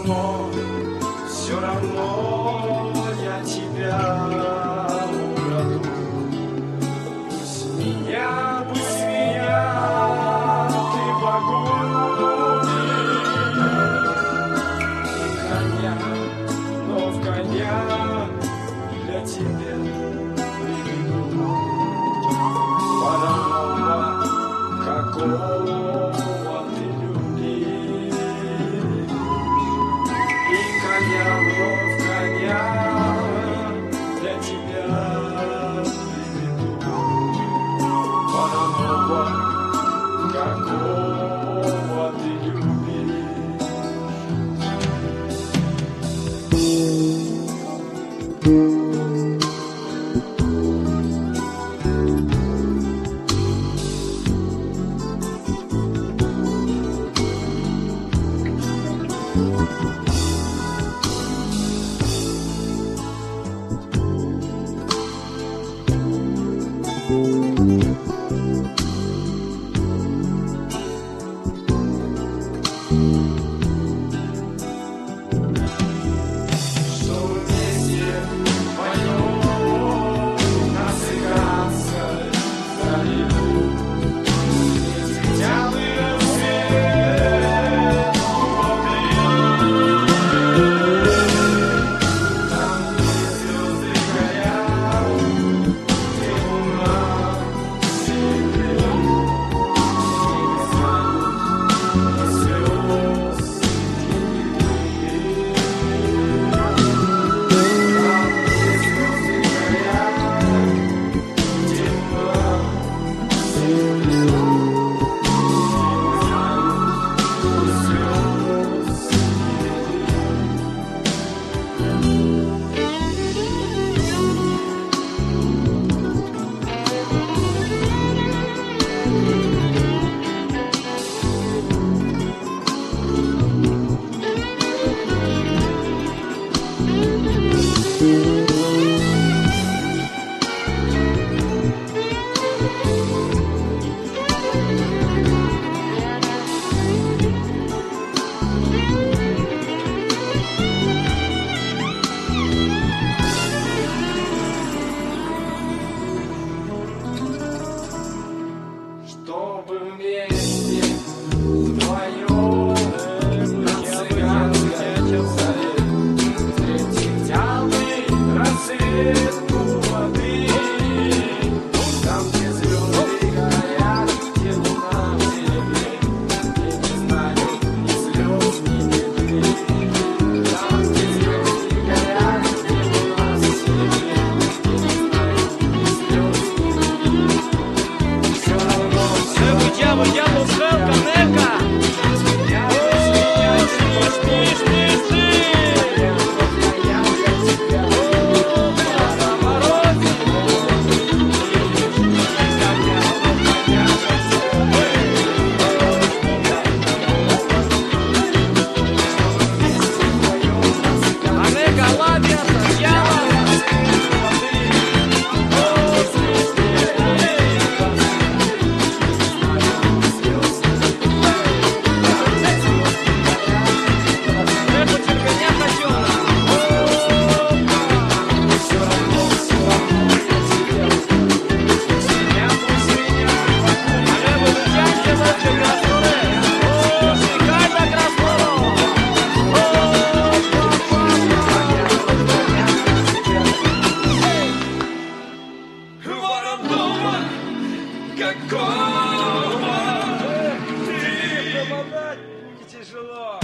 равно я тебя украду. Пусть меня ты погубишь. Коня, но в коня для тебя приведу. Парового, какого ты любишь. И коня, вновь коня для тебя приведу. Парового, какого ты любишь. Чтобы вместе вдвоем на цыганской заре встретить алый рассвет у воды. Там, где звезды горят, где луна в серебре, где не знаю ни слез, ни беды. Там, где звезды горят, где луна в серебре, где не знаю ни слез, ни беды. Все равно Дьявол, схелка, нека! Какого ты? Помогать не тяжело.